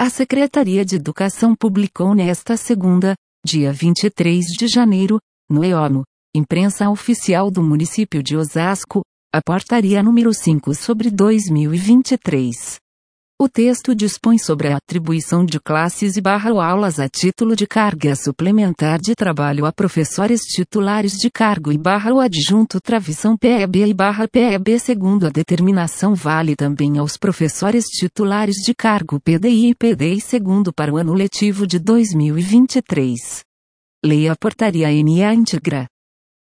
A Secretaria de Educação publicou nesta segunda, dia 23 de janeiro, no EOMO, Imprensa Oficial do Município de Osasco, a Portaria número 5/2023. O texto dispõe sobre a atribuição de classes e aulas a título de carga suplementar de trabalho a professores titulares de cargo e o adjunto travessão PEB e PEB segundo a determinação vale também aos professores titulares de cargo PDI e PDI segundo para o ano letivo de 2023. Leia a Portaria NA íntegra.